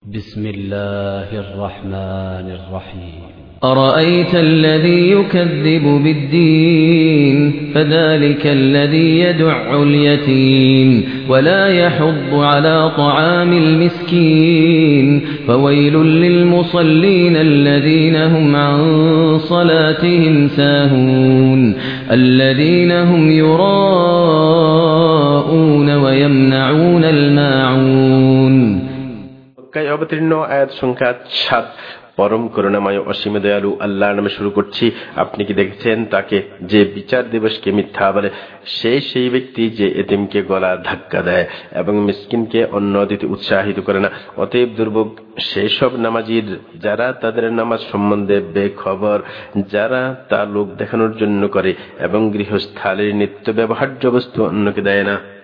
بسم الله الرحمن الرحيم أرأيت الذي يكذب بالدين فذلك الذي يدع اليتيم ولا يحض على طعام المسكين فويل للمصلين الذين هم عن صلاتهم ساهون الذين هم يراءون ويمنعون الماعون অবতীর্ণ আয়াত সংখ্যা 7। পরম করুণাময় অসীম দয়ালু আল্লাহর নামে শুরু করছি। আপনি কি দেখেছেন তাকে যে বিচার দিবসকে মিথ্যা বলে? সেই ব্যক্তি যে এতিমকে গলা ধাক্কা দেয় এবং মিসকিনকে অন্ন দিতে উৎসাহিত করে না। অতএব দুর্ভোগ সেই সব নামাজির যারা তাদের নামাজ সম্বন্ধে বেখবর, যারা তা লোক দেখানোর জন্য করে এবং গৃহস্থালীর নিত্য ব্যবহার্য বস্তু অন্যকে দেয় না।